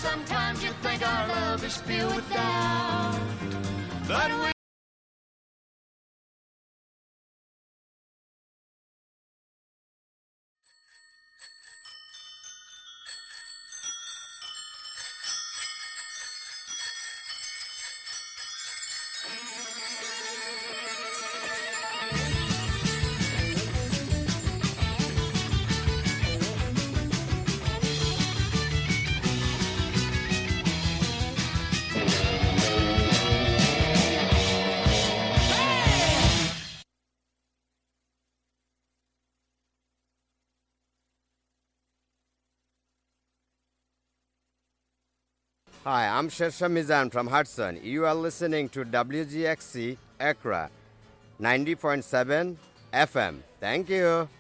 sometimes you think our love is filled with doubt, but we Hi, I'm Shersha Mizan from Hudson. You are listening to WGXC Accra 90.7 FM. Thank you.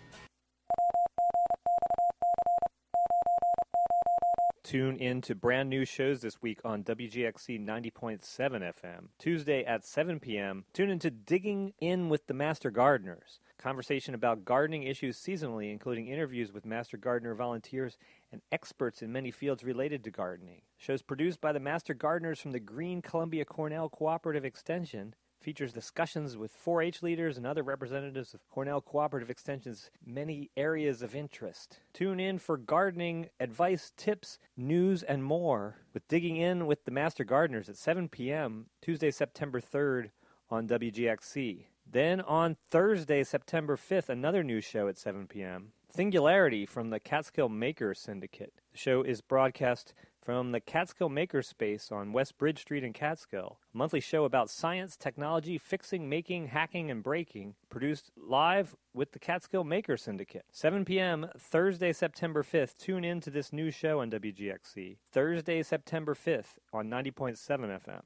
Tune in to brand new shows this week on WGXC 90.7 FM. Tuesday at 7 p.m., tune into Digging In with the Master Gardeners. Conversation about gardening issues seasonally, including interviews with Master Gardener volunteers and experts in many fields related to gardening. Shows produced by the Master Gardeners from the Green Columbia Cornell Cooperative Extension. Features discussions with 4-H leaders and other representatives of Cornell Cooperative Extension's many areas of interest. Tune in for gardening advice, tips, news, and more with Digging In with the Master Gardeners at 7 p.m. Tuesday, September 3rd on WGXC. Then on Thursday, September 5th, another new show at 7 p.m. Singularity from the Catskill Maker Syndicate. The show is broadcast from the Catskill Maker Space on West Bridge Street in Catskill. A monthly show about science, technology, fixing, making, hacking, and breaking. Produced live with the Catskill Maker Syndicate. 7 p.m. Thursday, September 5th. Tune in to this new show on WGXC. Thursday, September 5th on 90.7 FM.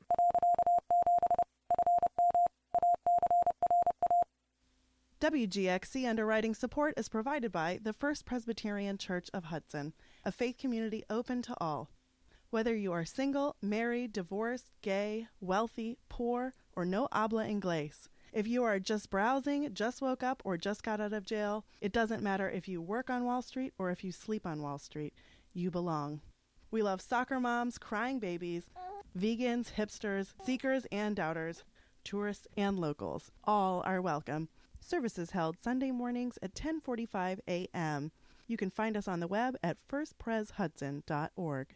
WGXC underwriting support is provided by the First Presbyterian Church of Hudson, a faith community open to all. Whether you are single, married, divorced, gay, wealthy, poor, or no habla inglés, if you are just browsing, just woke up, or just got out of jail, it doesn't matter if you work on Wall Street or if you sleep on Wall Street, you belong. We love soccer moms, crying babies, vegans, hipsters, seekers and doubters, tourists and locals. All are welcome. Services held Sunday mornings at 10:45 a.m. You can find us on the web at firstpreshudson.org.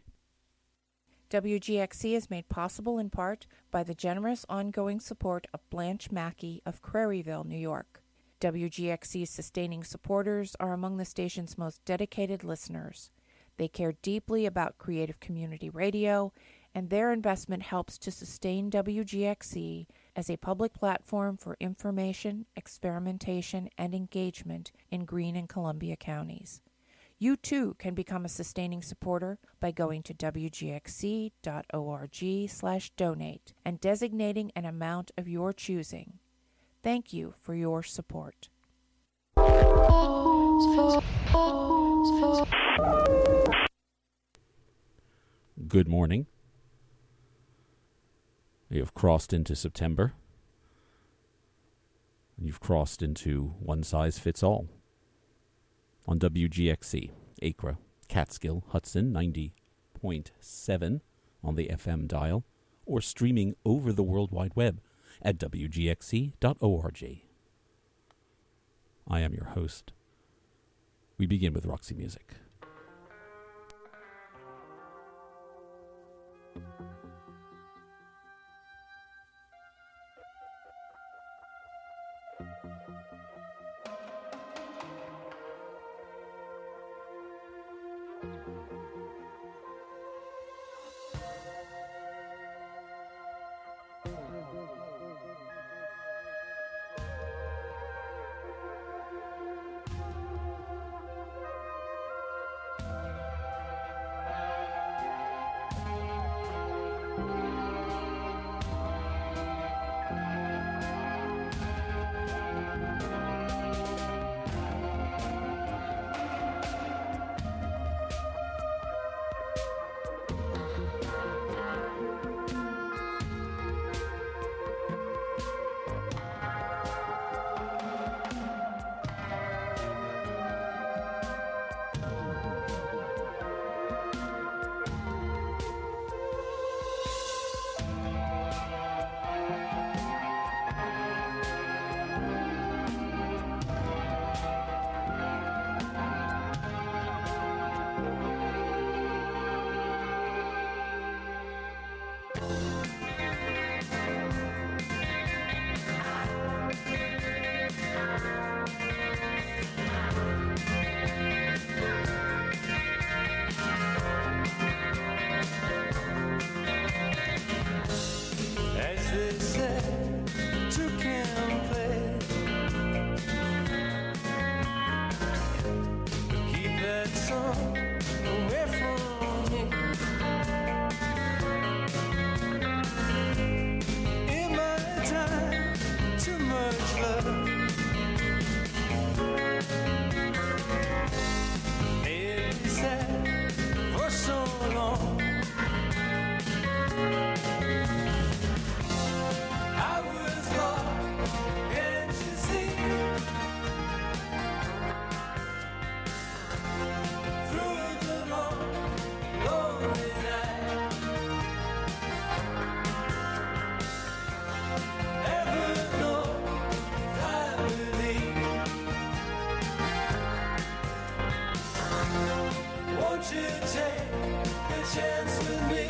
WGXC is made possible in part by the generous ongoing support of Blanche Mackey of Craryville, New York. WGXC's sustaining supporters are among the station's most dedicated listeners. They care deeply about creative community radio, and their investment helps to sustain WGXC as a public platform for information, experimentation, and engagement in Greene and Columbia counties. You too can become a sustaining supporter by going to wgxc.org/donate and designating an amount of your choosing. Thank you for your support. Good morning. You have crossed into September. You've crossed into one size fits all. On WGXC, Accra, Catskill, Hudson, 90.7 on the FM dial, or streaming over the World Wide Web at wgxc.org. I am your host. We begin with Roxy Music. chance with me.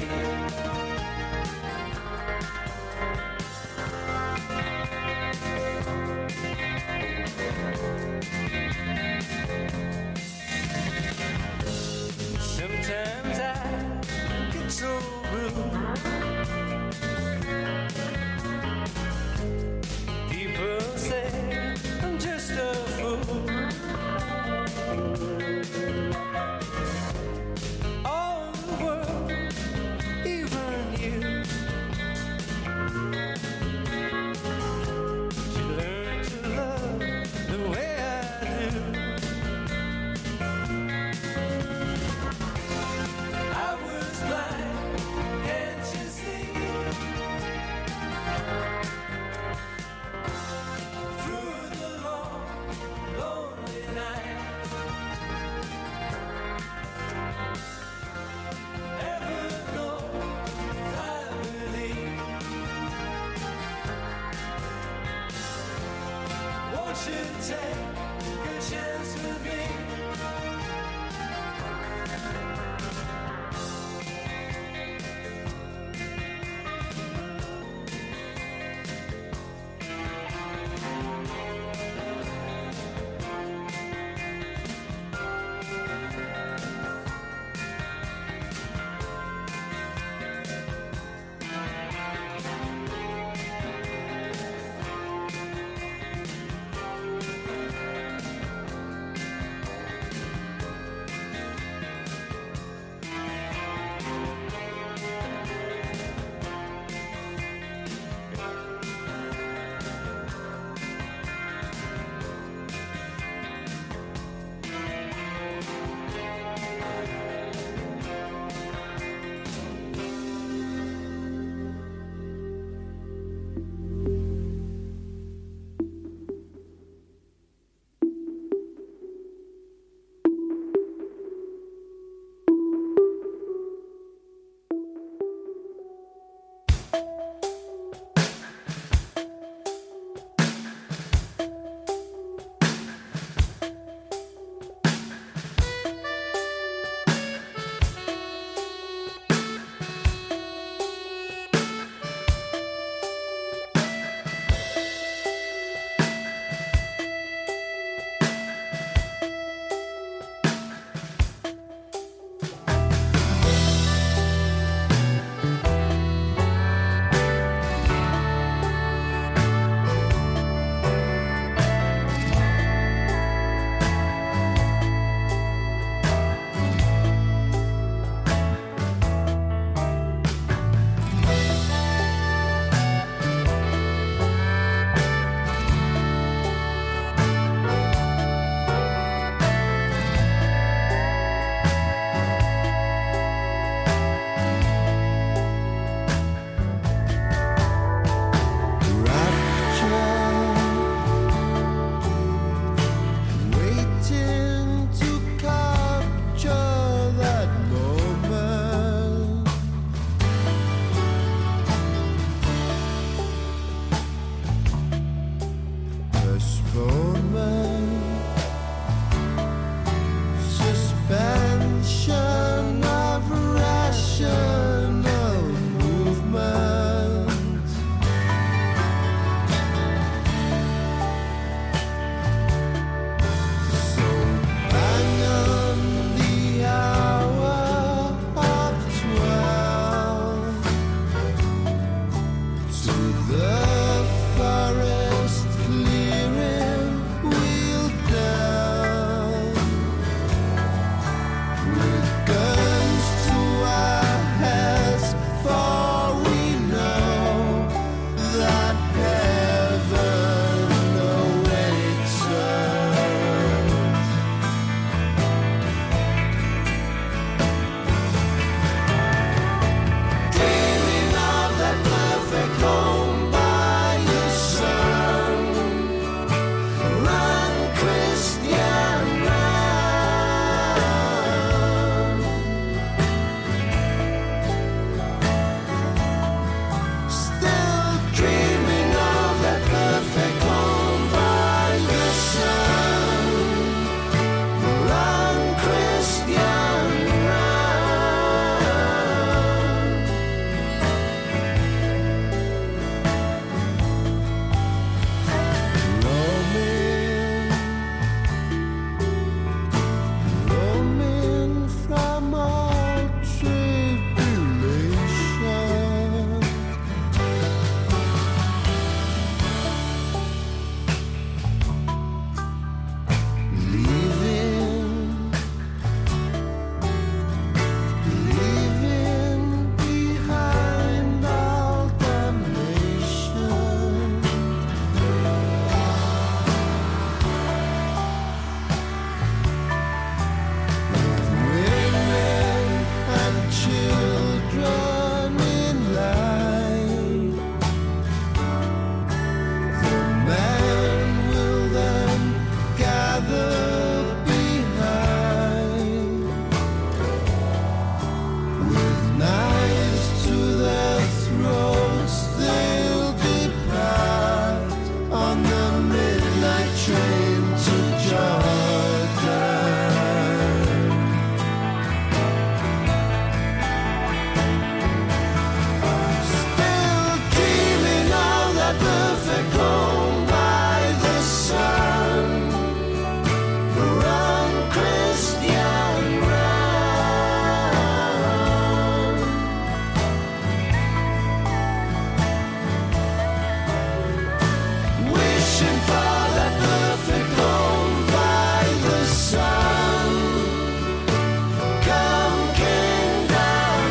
Sometimes I get so blue. People say I'm just a fool. All the world, even you, should learn to love the way I do. I was blind, can't you see? Through the long, lonely night, never know I believe. Won't you take a chance with me? children in line. The man will then gather behind, with knives to their throats they'll depart on the midnight train to Jordan. Still dreaming of that perfect home by the sun. Run, Christian, run. Wishing for that perfect home by the sun. Come, kingdom,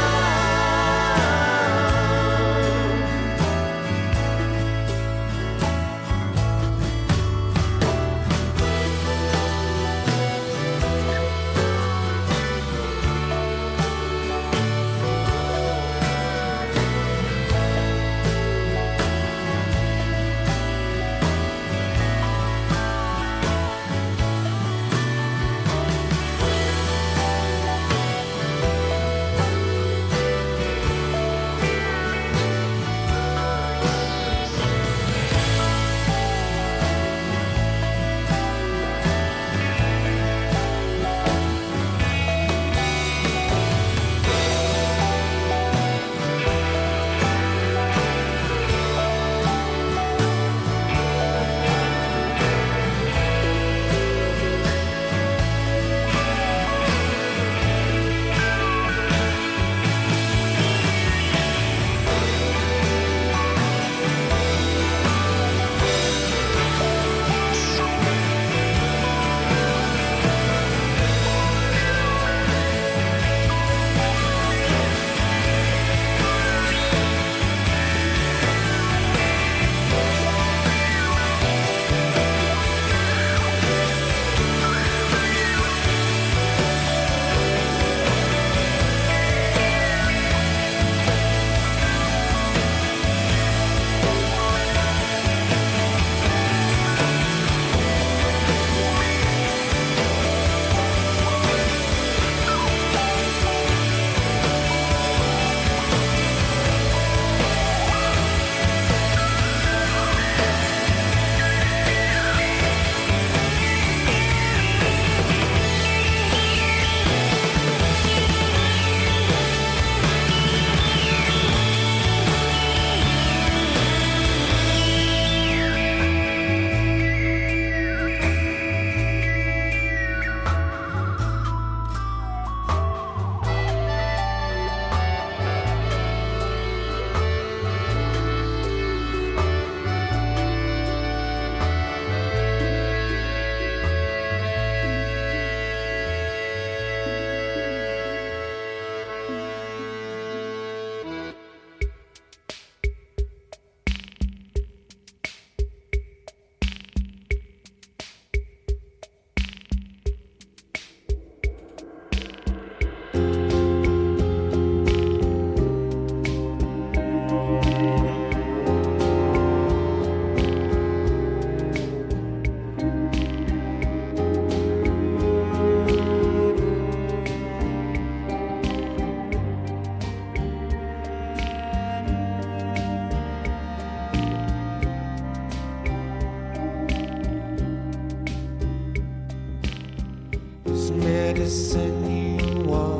medicine you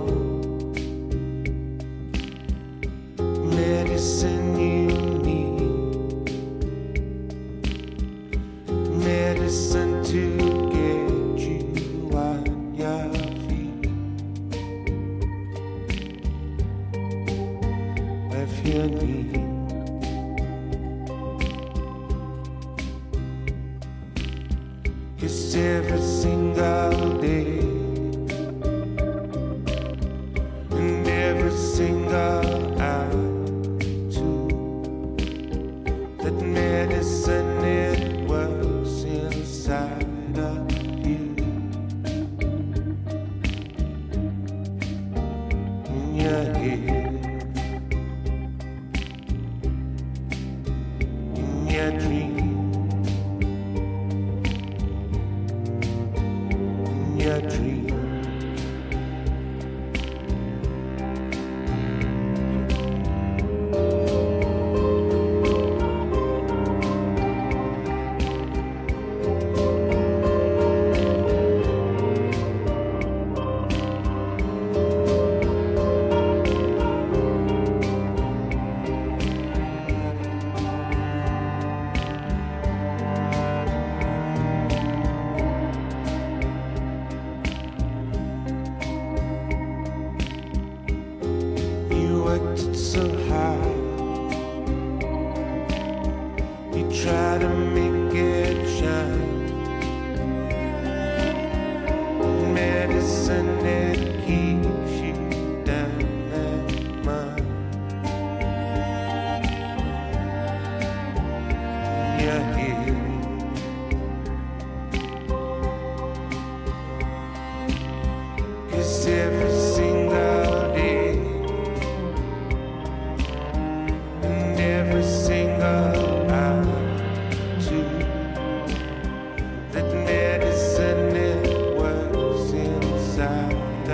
want, medicine you need, medicine to get you on your feet. If you need it's every single day and every single hour too. That medicine, it works inside of you. And you're here. In your dream. In your dream. Try to make it shine. Medicine that keeps you down at mine. You're here. 'Cause every single day and every single that medicine, it works inside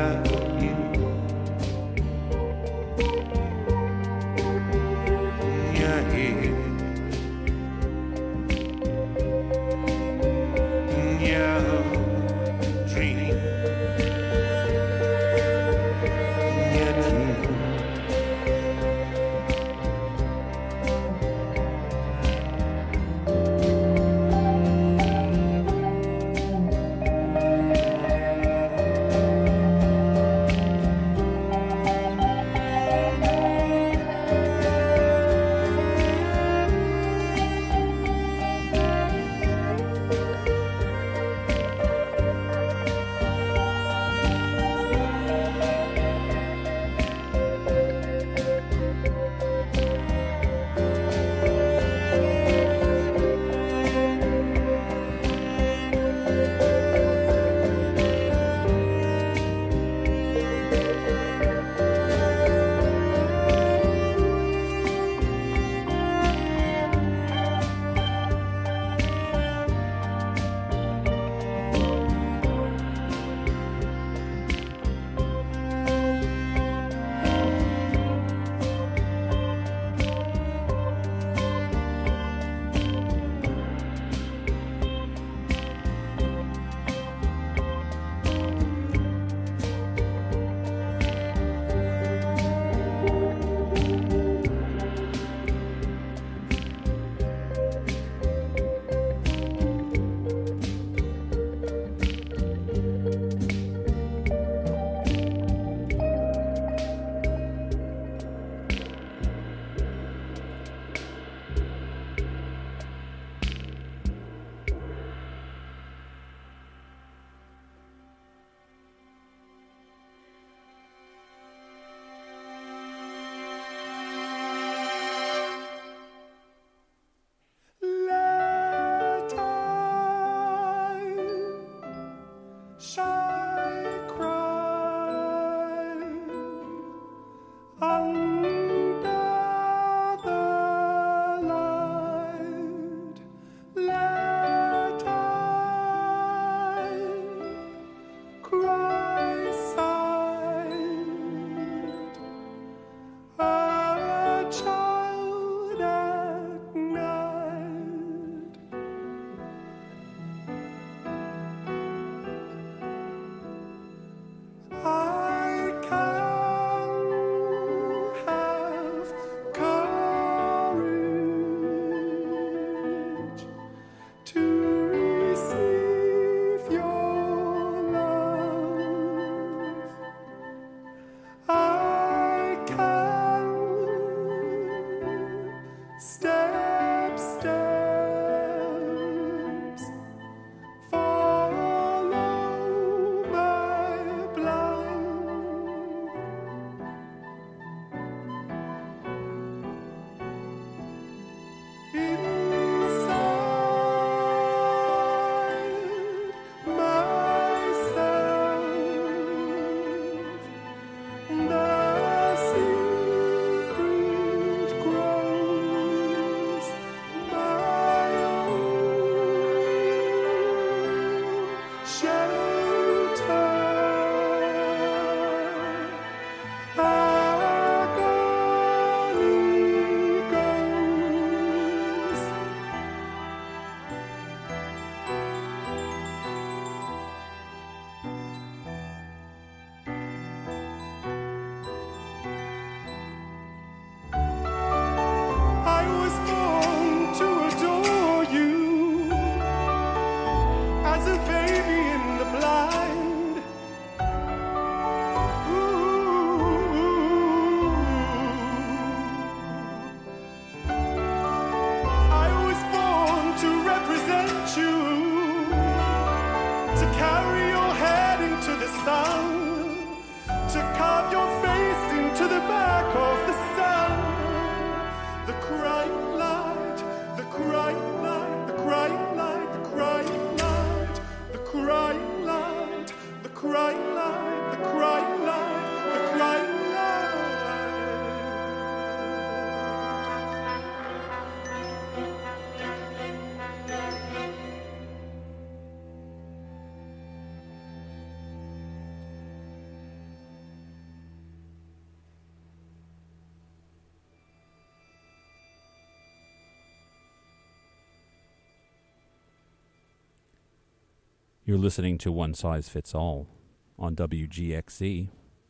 You're listening to One Size Fits All on WGXC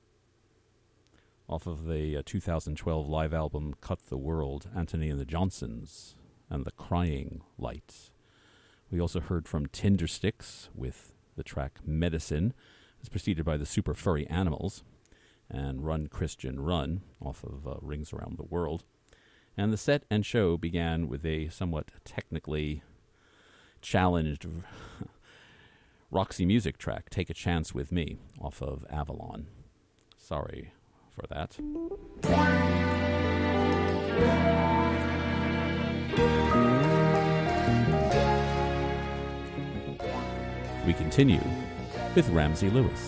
off of the 2012 live album Cut the World, Anthony and the Johnsons and the Crying Light. We also heard from Tindersticks with the track Medicine. It's preceded by the Super Furry Animals and Run Christian Run off of Rings Around the World. And the set and show began with a somewhat technically challenged Roxy Music track, Take a Chance with Me, off of Avalon. Sorry for that. We continue with Ramsey Lewis.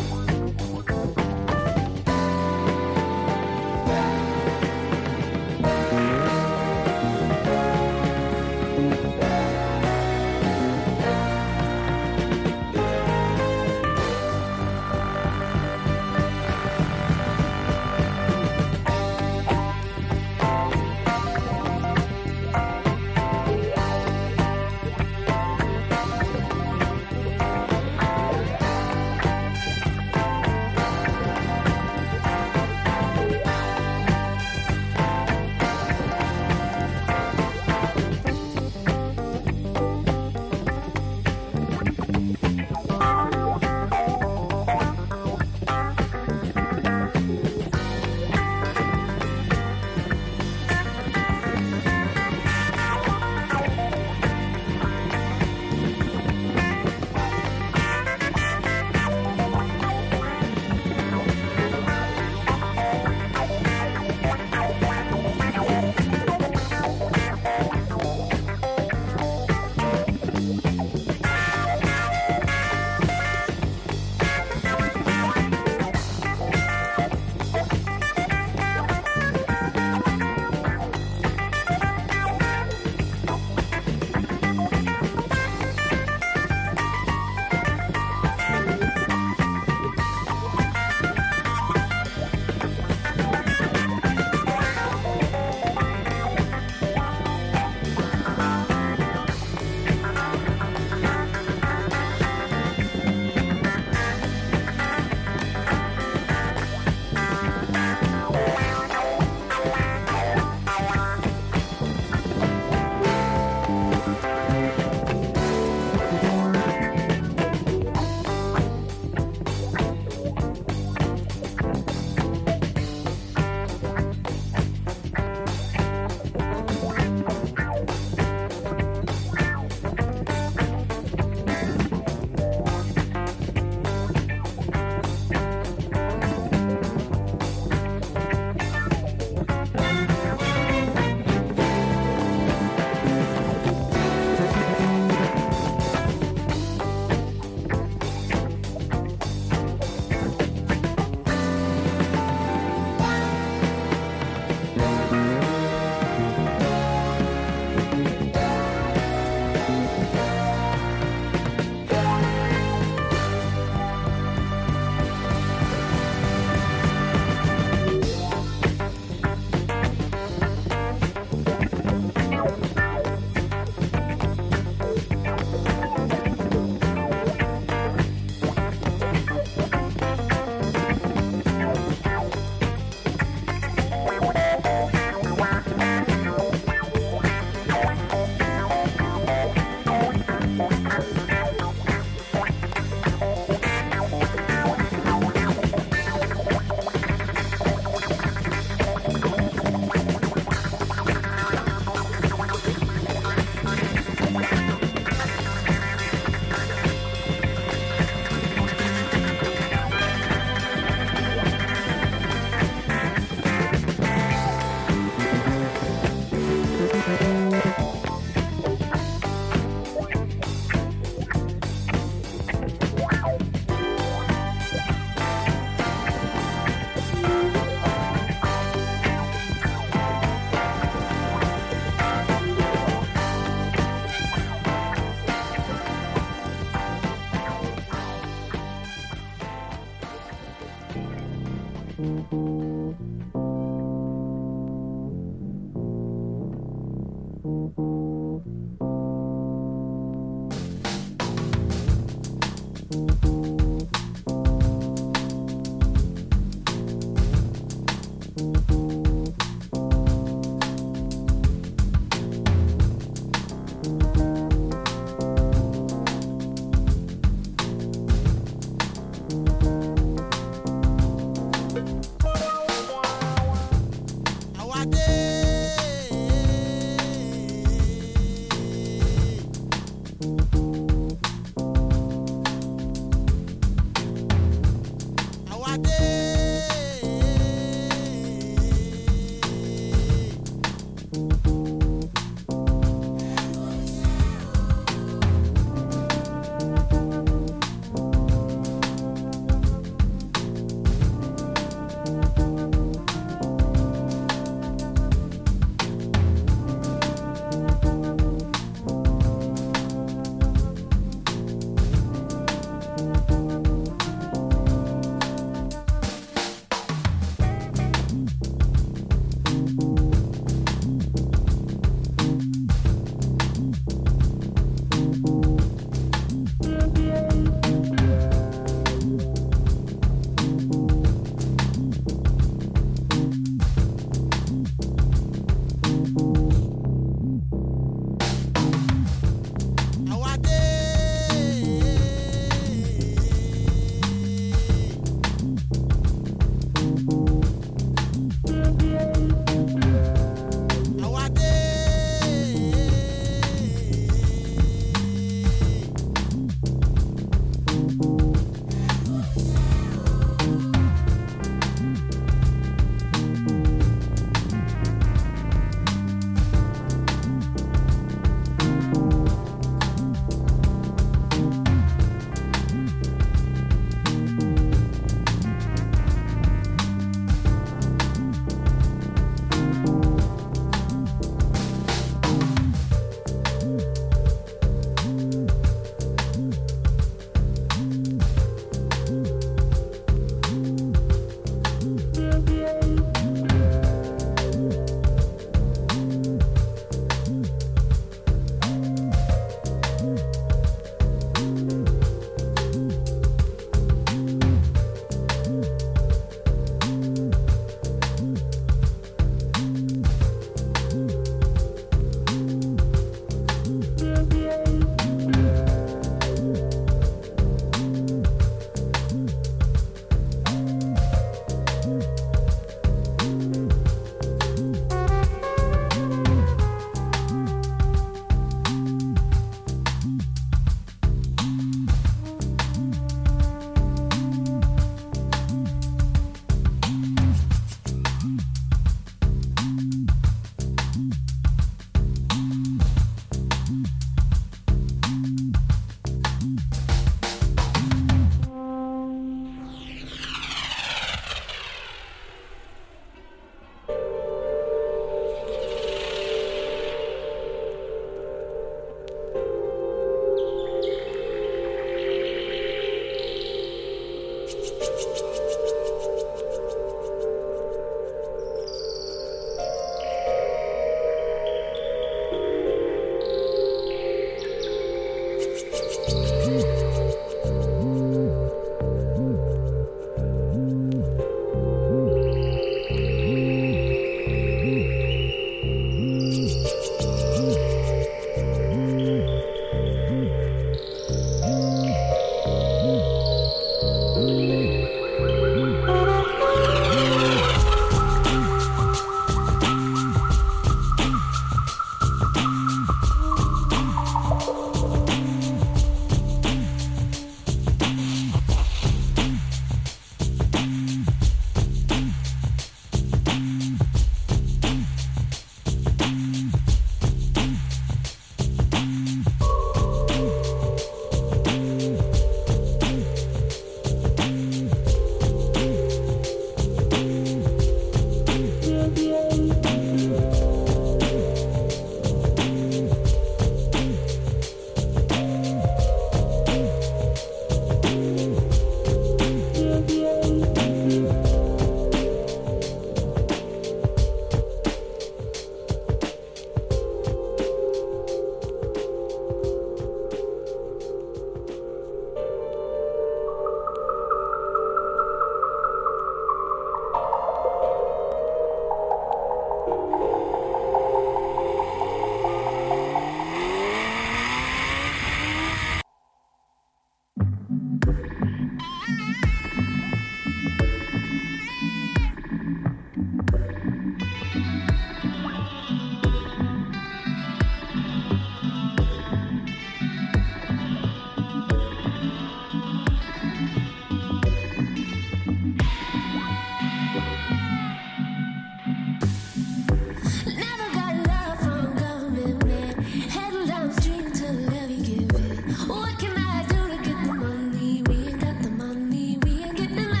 Never got love from a government man. Heading downstream to the levee give it. What can I do to get the money? We ain't got the money, we ain't getting it.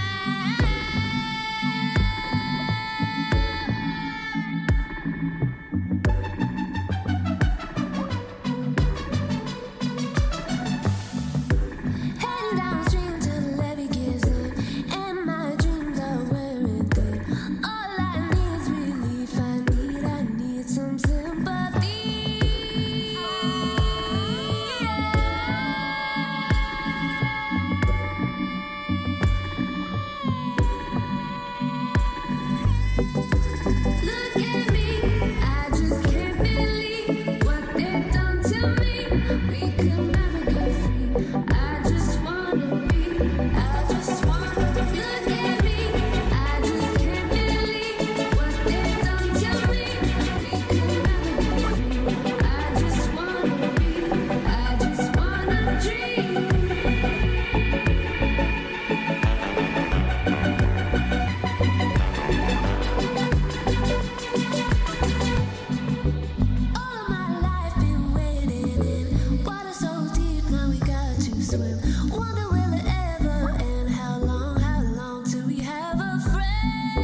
Heading downstream till the levee gives in, and my dreams are wearing thin. All I need is relief. I need some sympathy. Look at me, I just can't believe what they've done to me. We could never get free. I just wanna be. Look at me, I just can't believe what they've done to me. We could never get free. I just wanna dream. All of my life been wading in water so deep, now we got to swim. Wonder will it ever end? How long till we have a friend?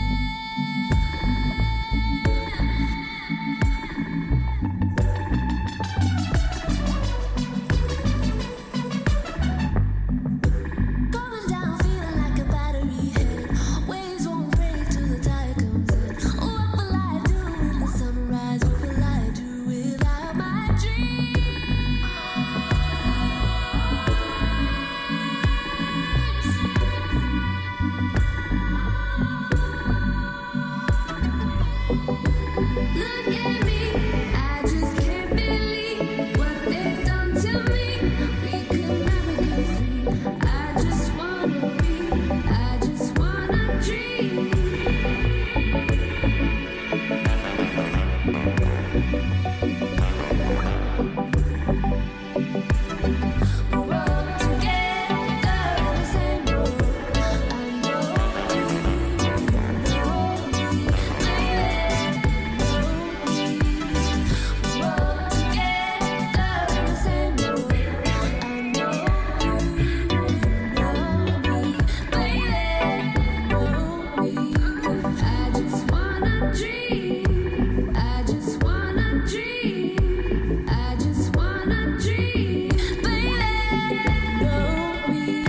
Going down, feeling like a battery head. Waves won't break till the tide comes in. What will I do when the sunrise? What will I do without my dreams? Look at me, I just can't believe what they've done to me. We could never get free. I just wanna dream. We're all together in the same boat. I know you know me, baby. We're all together in the same boat. I know you know me, baby. Know me. I just wanna dream. I just wanna dream. I just wanna dream, baby. Know me.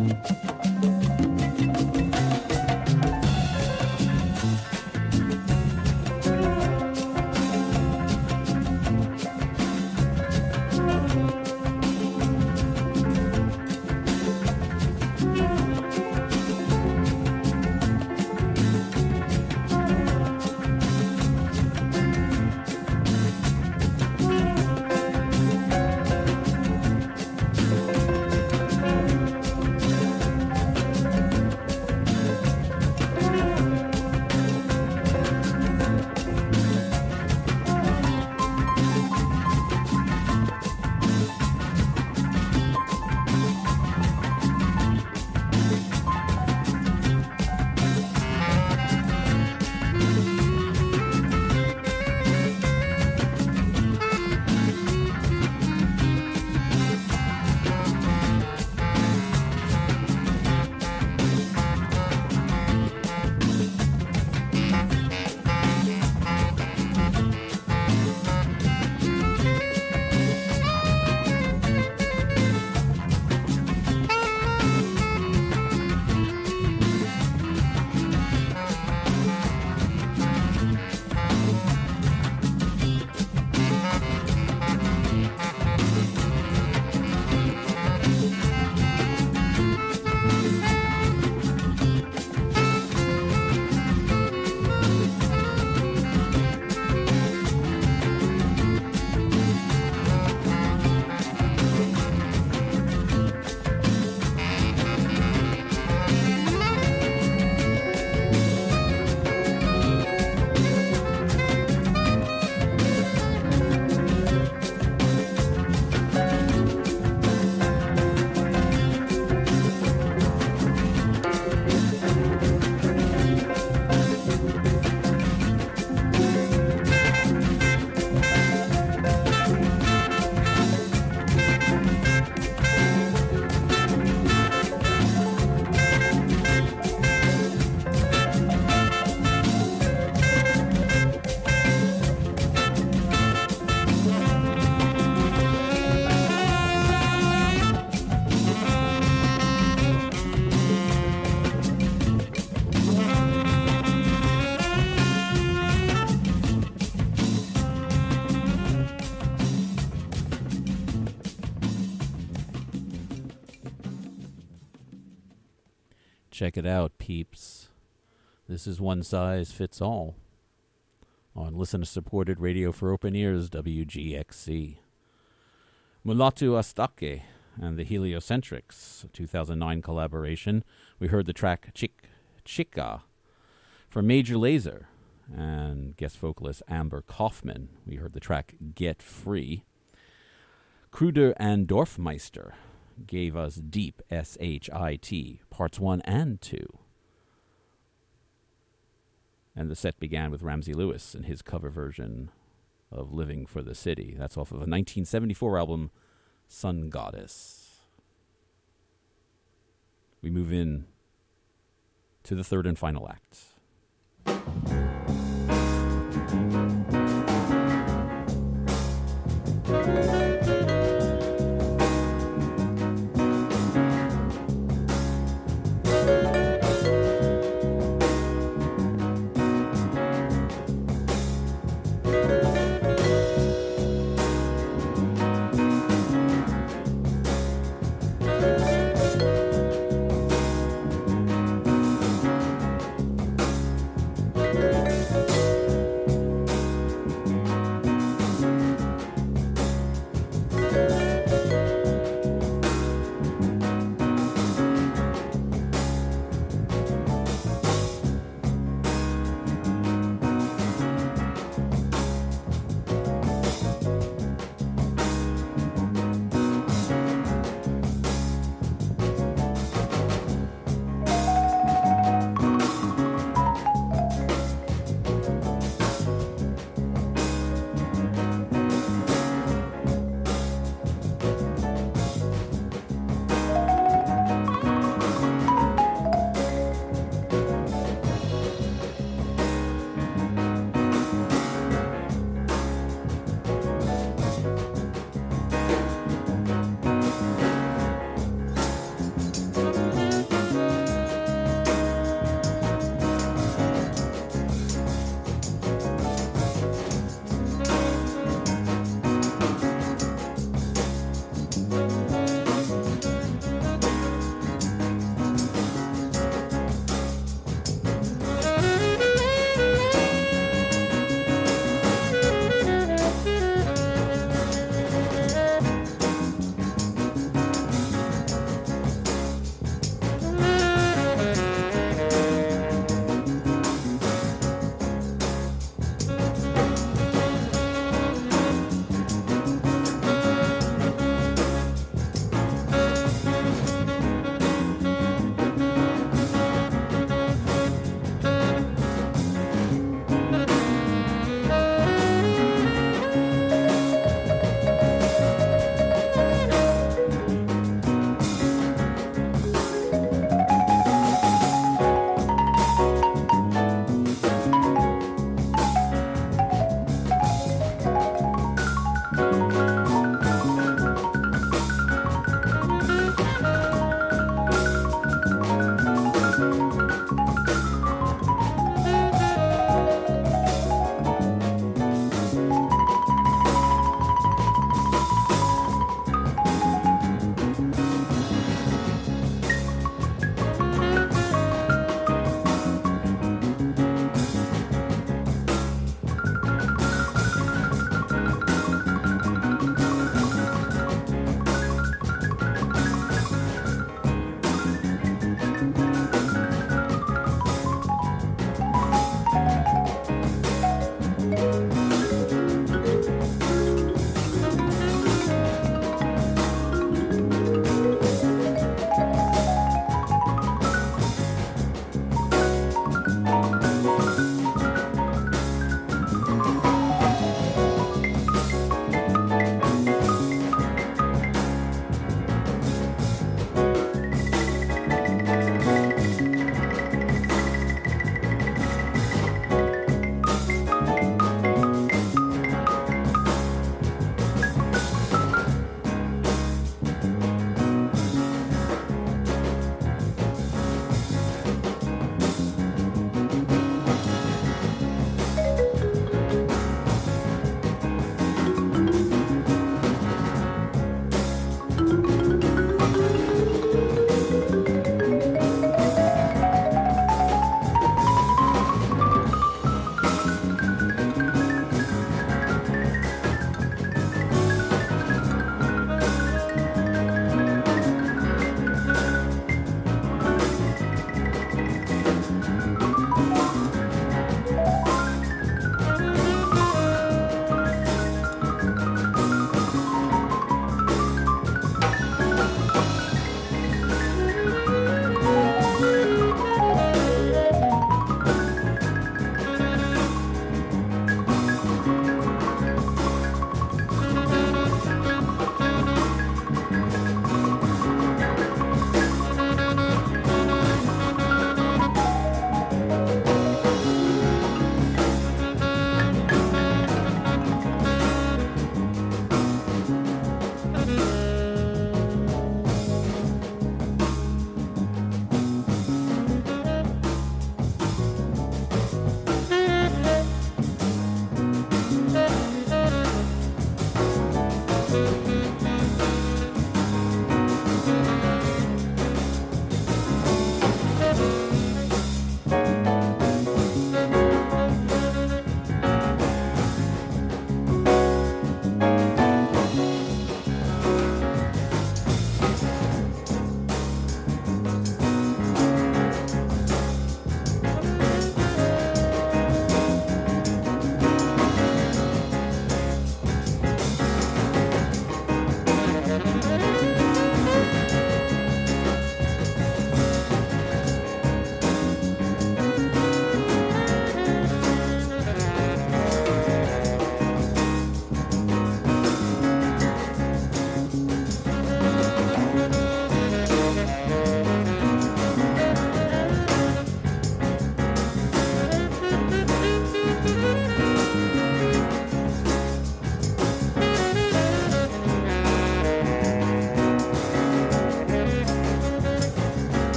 Check it out, peeps. This is One Size Fits All on listener-supported radio for open ears, WGXC. Mulatu Astake and the Heliocentrics, a 2009 collaboration. We heard the track Chica from Major Lazer and guest vocalist Amber Kaufman. We heard the track Get Free. Kruder and Dorfmeister gave us Deep, S-H-I-T, parts 1 and 2. And the set began with Ramsey Lewis and his cover version of Living for the City. That's off of a 1974 album, Sun Goddess. We move in to the third and final act.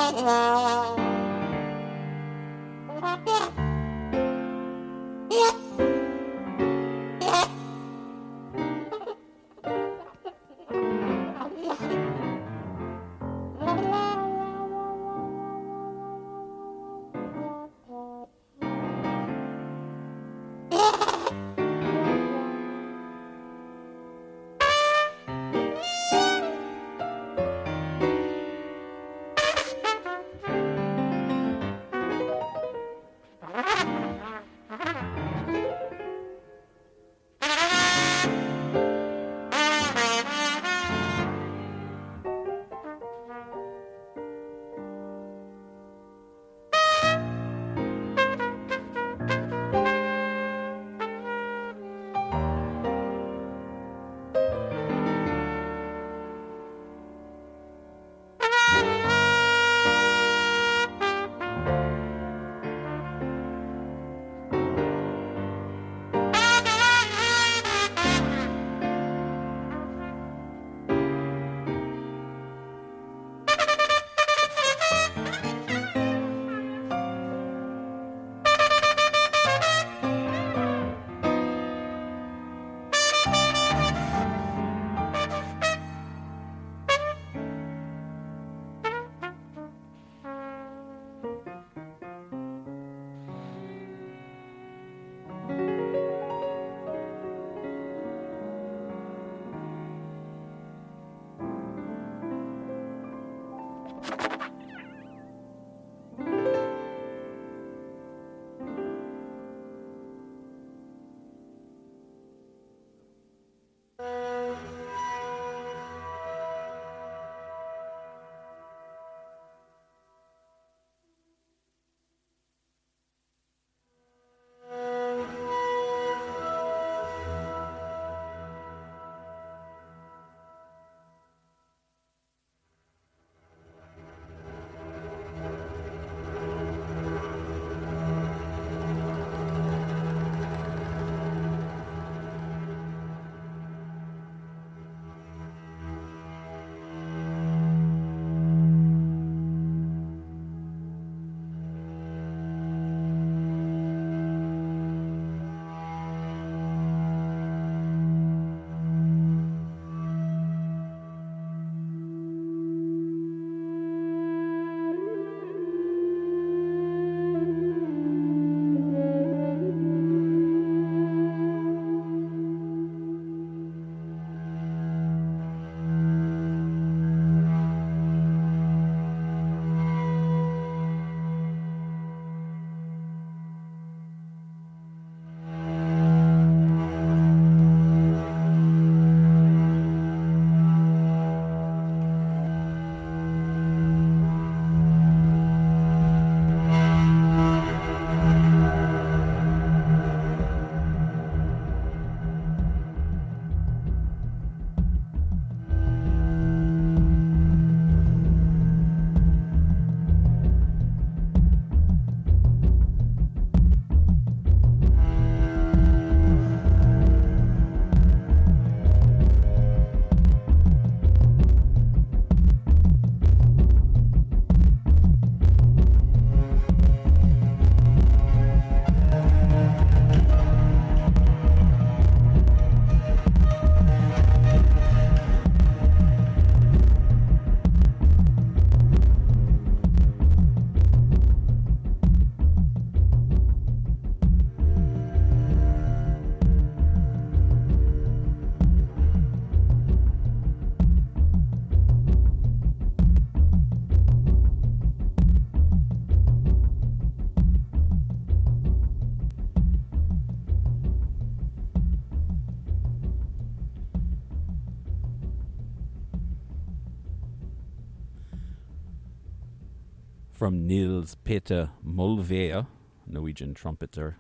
from Nils Petter Molvea, Norwegian trumpeter,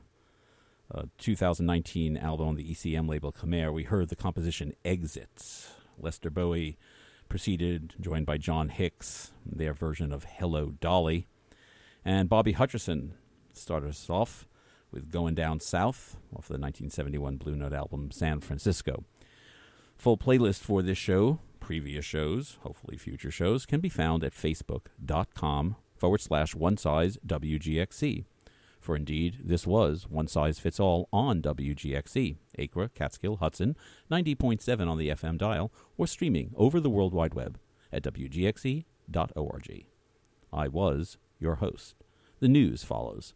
2019 album on the ECM label Khmer. We heard the composition Exits. Lester Bowie preceded, joined by John Hicks, their version of Hello Dolly. And Bobby Hutcherson started us off with Going Down South off the 1971 Blue Note album San Francisco. Full playlist for this show previous shows, hopefully future shows, can be found at facebook.com/onesize-WGXC. For indeed, this was One Size Fits All on WGXC, Acra, Catskill, Hudson, 90.7 on the FM dial, or streaming over the World Wide Web at WGXC.org. I was your host. The news follows.